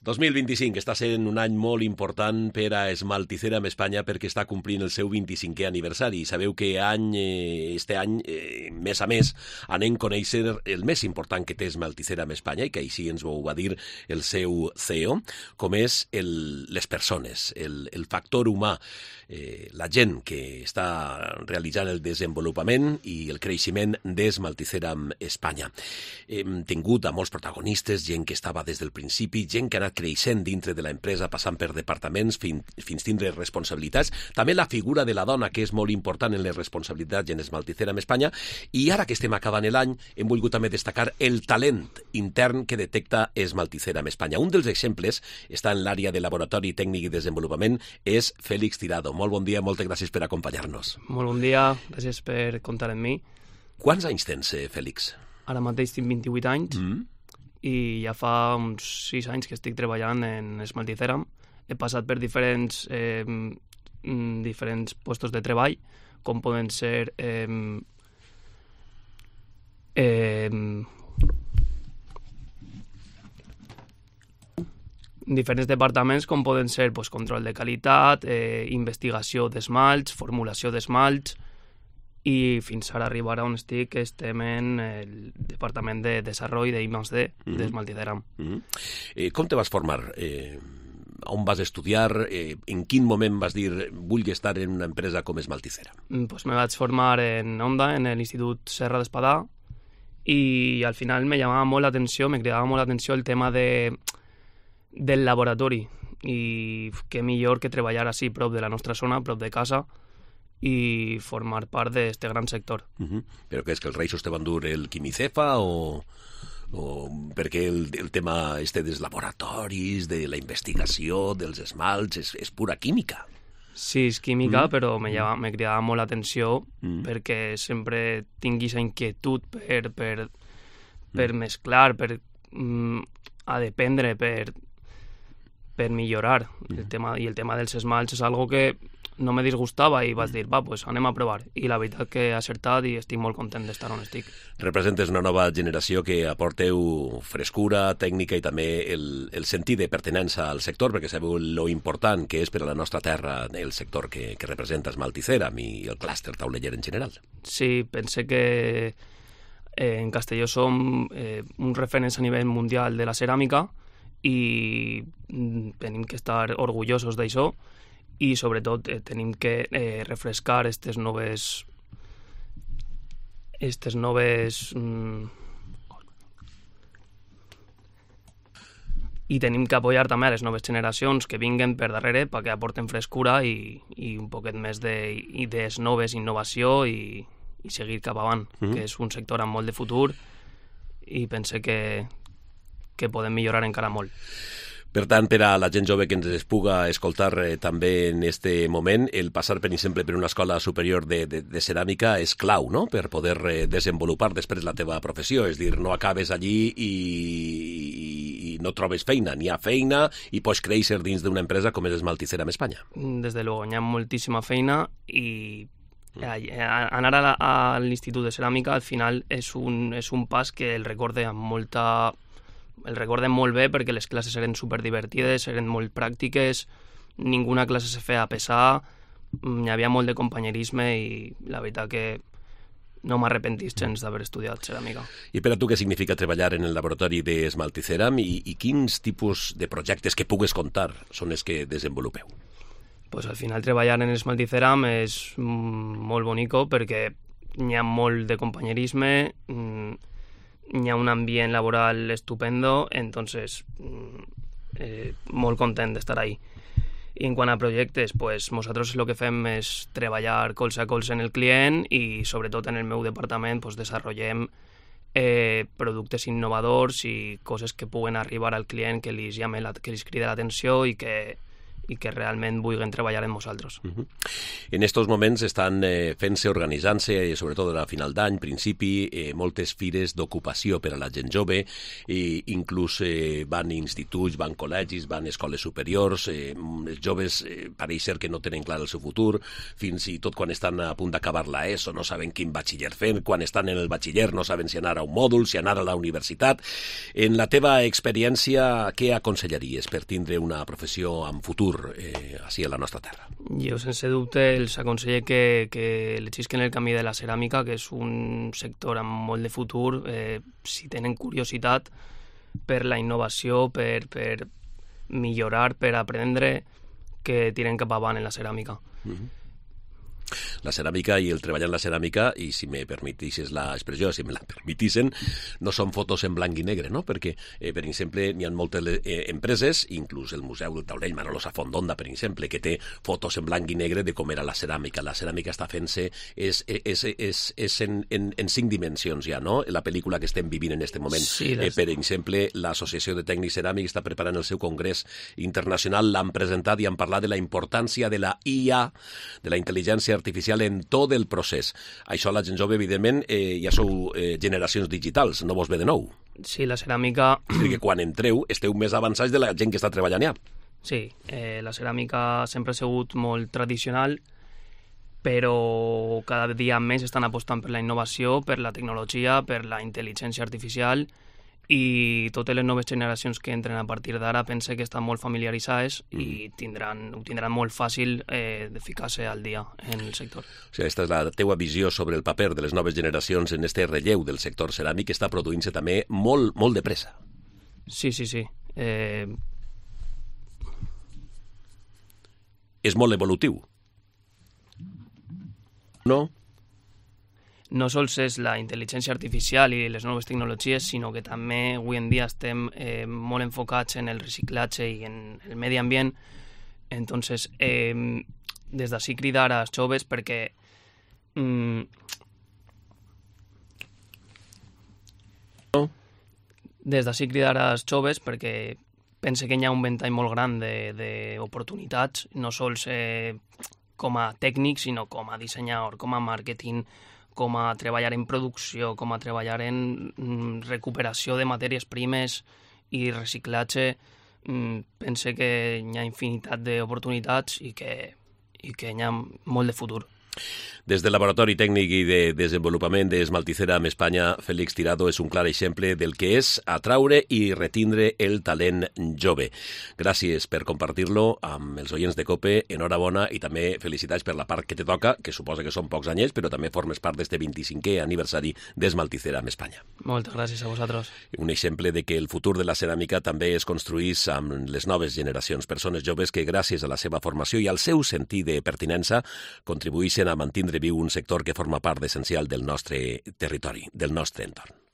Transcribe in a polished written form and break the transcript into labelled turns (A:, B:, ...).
A: 2025 està sent un any molt important per a Esmalticera amb Espanya perquè està complint el seu 25è aniversari. I sabeu que este any, mes a mes, anem a conèixer el més important que té Esmalticera amb Espanya, i que així ens ho va dir el seu CEO, com és les persones, el factor humà, la gent que està realitzant el desenvolupament i el creixement d'Esmalticera amb Espanya. Hem tingut a molts protagonistes, gent que estava des del principi, gent que ha anat creixent dintre de l'empresa, passant per departaments fins tindre responsabilitats. També la figura de la dona, que és molt important en les responsabilitats en Esmalticera amb Espanya. I ara que estem acabant l'any, hem volgut també destacar el talent intern que detecta Esmalticera amb Espanya. Un dels exemples està en l'àrea de laboratori tècnic i desenvolupament, és Félix Tirado. Molt bon dia, moltes gràcies per acompanyar-nos.
B: Molt bon dia, gràcies per comptar amb mi.
A: Quants anys tens, Félix?
B: Ara mateix tinc 28 anys. I ja fa uns 6 anys que estic treballant en Esmalticera. He passat per diferents puestos de treball, com poden ser diferents departaments, com poden ser control de qualitat, investigació d'esmalts, formulació d'esmalts, i fins ara arribar on estic, que estem en el Departament de Desarrollo de I+D d'Esmalticera.
A: Com te vas formar? On vas estudiar? En quin moment vas dir vull estar en una empresa com Esmalticera?
B: Pues me vaig formar en Onda, en l'Institut Serra d'Espadà, i al final me llamava molt l'atenció, me cridava molt l'atenció el tema del laboratori, i què millor que treballar així prop de la nostra zona, prop de casa, i formar part d'aquest gran sector.
A: Però què és, que els reixos te van dur el quimicefa o perquè el tema dels laboratoris, de la investigació, dels esmalts, és pura química?
B: Sí, és química, però me cridava molt l'atenció perquè sempre tinc aquesta inquietud per mesclar, per dependre, per millorar. El tema dels esmalts és algo que no me disgustava i vaig dir, pues anem a provar. I la veritat que he acertat i estic molt content d'estar on estic.
A: Representes una nova generació que aporteu frescura, tècnica i també el sentit de pertinença al sector, perquè sabeu lo important que és per a la nostra terra el sector que representa Esmalticera i el clúster tauleller en general.
B: Sí, pense que en Castelló som uns referents a nivell mundial de la ceràmica i tenim que estar orgullosos d'això, i sobretot tenim que refrescar aquestes noves i tenim que apoyar també a les noves generacions que vinguen per darrere perquè aporten frescura i un poquet més d'idees noves, innovació i seguir cap avant, que és un sector amb molt de futur i pense que podem millorar encara molt.
A: Per tant, per a la gent jove que ens puga escoltar també en aquest moment, el passar, per exemple, per una escola superior de ceràmica és clau, no?, per poder desenvolupar després la teva professió. És dir, no acabes allí i no trobes feina. N'hi ha feina i pots créixer dins d'una empresa com és Esmalticera amb Espanya.
B: Des de luego, n'hi ha moltíssima feina i anar a l'Institut de Ceràmica al final és un pas que el recordem molt bé perquè les classes eren superdivertides, eren molt pràctiques, ninguna classe se feia pesar, hi havia molt de companyerisme i la veritat que no m'arrepentís gens d'haver estudiat ceràmica.
A: I per a tu què significa treballar en el laboratori d'Esmalticera i quins tipus de projectes que pugues contar són els que desenvolupeu?
B: Pues al final treballar en Esmalticera és molt bonico perquè hi ha molt de companyerisme, hi ha un ambient laboral estupendo, entonces molt content d'estar ahí. Y en quant a projectes, pues nosotros lo que fem és treballar colze a colze en el client i sobretot en el meu departament pues desarrollem productes innovadors i coses que puguen arribar al client que li crida l'atenció i i que realment vulguin treballar amb nosaltres.
A: En estos moments estan fent-se, organitzant-se, sobretot a final d'any, principi, moltes fires d'ocupació per a la gent jove, inclús van instituts, van col·legis, van escoles superiors, els joves pareix ser que no tenen clar el seu futur, fins i tot quan estan a punt d'acabar la ESO no saben quin batxiller fer, quan estan en el batxiller no saben si anar a un mòdul, si anar a la universitat. En la teva experiència, què aconsellaries per tindre una professió amb futur així a la nostra terra?
B: Jo, sense dubte, els aconselle que elegisquen el camí de la ceràmica, que és un sector amb molt de futur, si tenen curiositat per la innovació, per millorar, per aprendre, que tiren cap avant en la ceràmica.
A: La ceràmica i el treball en la ceràmica, i si me permetissis l'expressió, si me la permetissen, no són fotos en blanc i negre, no? Perquè, per exemple, n'hi ha moltes empreses, inclús el Museu del Taulell, Manolo Safondonda, per exemple, que té fotos en blanc i negre de com era la ceràmica. La ceràmica està fent-se, és en 5 dimensions ja, no? La pel·lícula que estem vivint en aquest moment.
B: Sí,
A: Per exemple, l'Associació de Tècnics Ceràmics està preparant el seu congrés internacional, l'han presentat i han parlat de la importància de la IA, de la intel·ligència artificial en tot el procés. Això la gent jove, evidentment, ja sou generacions digitals, no vos ve de nou.
B: Sí, la ceràmica...
A: Perquè quan entreu esteu més avançats de la gent que està treballant ja.
B: Sí, la ceràmica sempre ha sigut molt tradicional, però cada dia més estan apostant per la innovació, per la tecnologia, per la intel·ligència artificial, i totes les noves generacions que entren a partir d'ara pense que estan molt familiaritzades i ho tindran molt fàcil de ficar-se al dia en el sector.
A: O sigui, aquesta és la teua visió sobre el paper de les noves generacions en este relleu del sector ceràmic, que està produint-se també molt, molt de pressa.
B: Sí.
A: És molt evolutiu. No?
B: No sols és la intel·ligència artificial i les noves tecnologies, sinó que també avui en dia estem molt enfocats en el reciclatge i en el medi ambient. Entonces, des d'ací cridar als joves perquè pense que hi ha un ventall molt gran d'oportunitats, no sols com a tècnic, sinó com a dissenyador, com a màrqueting, com a treballar en producció, com a treballar en recuperació de matèries primes i reciclatge. Pense que hi ha infinitat d'oportunitats i que hi ha molt de futur.
A: Des del Laboratori Tècnic i de Desenvolupament d'Esmaltizera Espanya, Félix Tirado és un clar exemple del que és atraure i retindre el talent jove. Gràcies per compartir-lo amb els oients de COPE, enhorabona i també felicitats per la part que te toca, que suposa que són pocs anyets, però també formes part d'este 25è aniversari d'Esmaltizera Espanya.
B: Moltes gràcies a vosaltres.
A: Un exemple de que el futur de la ceràmica també es construís amb les noves generacions, persones joves que gràcies a la seva formació i al seu sentit de pertinença contribueixen a mantindre viu un sector que forma part essencial del nostre territori, del nostre entorn.